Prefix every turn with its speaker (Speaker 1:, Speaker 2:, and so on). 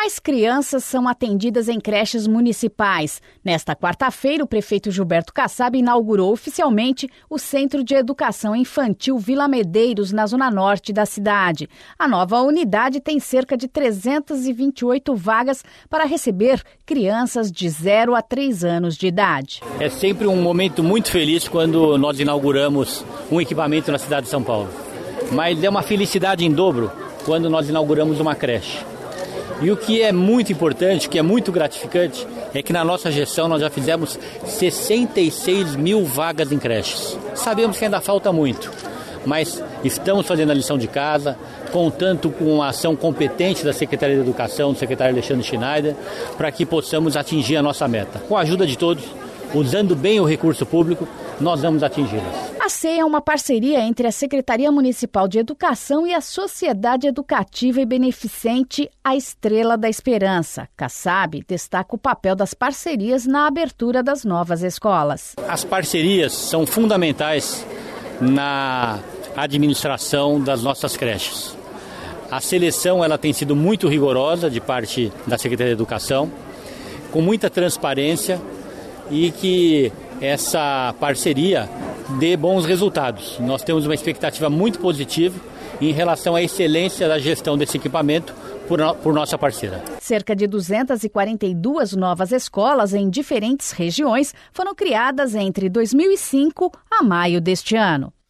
Speaker 1: Mais crianças são atendidas em creches municipais. Nesta quarta-feira, o prefeito Gilberto Kassab inaugurou oficialmente o Centro de Educação Infantil Vila Medeiros, na zona norte da cidade. A nova unidade tem cerca de 328 vagas para receber crianças de 0 a 3 anos de idade.
Speaker 2: É sempre um momento muito feliz quando nós inauguramos um equipamento na cidade de São Paulo. Mas é uma felicidade em dobro quando nós inauguramos uma creche. E o que é muito importante, que é muito gratificante, é que na nossa gestão nós já fizemos 66 mil vagas em creches. Sabemos que ainda falta muito, mas estamos fazendo a lição de casa, contando com a ação competente da Secretaria de Educação, do secretário Alexandre Schneider, para que possamos atingir a nossa meta. Com a ajuda de todos, usando bem o recurso público, nós vamos atingi-las.
Speaker 1: A CEI é uma parceria entre a Secretaria Municipal de Educação e a Sociedade Educativa e Beneficente A Estrela da Esperança. Kassab destaca o papel das parcerias na abertura das novas escolas.
Speaker 2: As parcerias são fundamentais na administração das nossas creches. A seleção ela tem sido muito rigorosa de parte da Secretaria de Educação, com muita transparência, e que essa parceria dê bons resultados. Nós temos uma expectativa muito positiva em relação à excelência da gestão desse equipamento por nossa parceira.
Speaker 1: Cerca de 242 novas escolas em diferentes regiões foram criadas entre 2005 a maio deste ano.